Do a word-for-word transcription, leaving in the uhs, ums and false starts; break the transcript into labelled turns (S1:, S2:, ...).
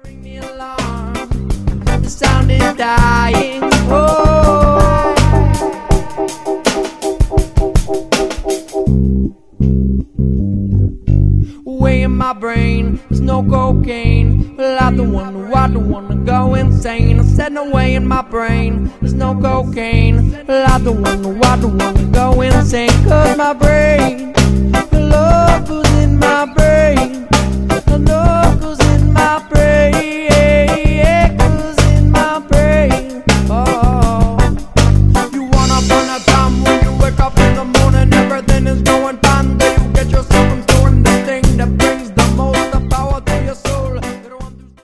S1: Ring the alarm, the sound is dying. Oh, way in my brain, there's no cocaine. Well, I don't wanna, I don't wanna go insane. I said no way in my brain, there's no cocaine. Well, I don't wanna, I don't wanna go insane. Cause my brain, love was in my brain.